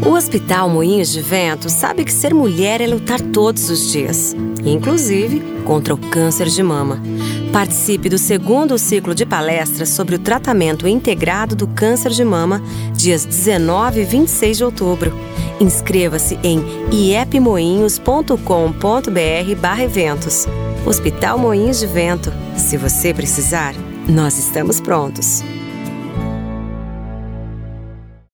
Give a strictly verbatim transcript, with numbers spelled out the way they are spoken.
O Hospital Moinhos de Vento sabe que ser mulher é lutar todos os dias, inclusive contra o câncer de mama. Participe do segundo ciclo de palestras sobre o tratamento integrado do câncer de mama, dias dezenove e vinte e seis de outubro. Inscreva-se em iepmoinhos ponto com ponto br barra eventos. Hospital Moinhos de Vento. Se você precisar, nós estamos prontos.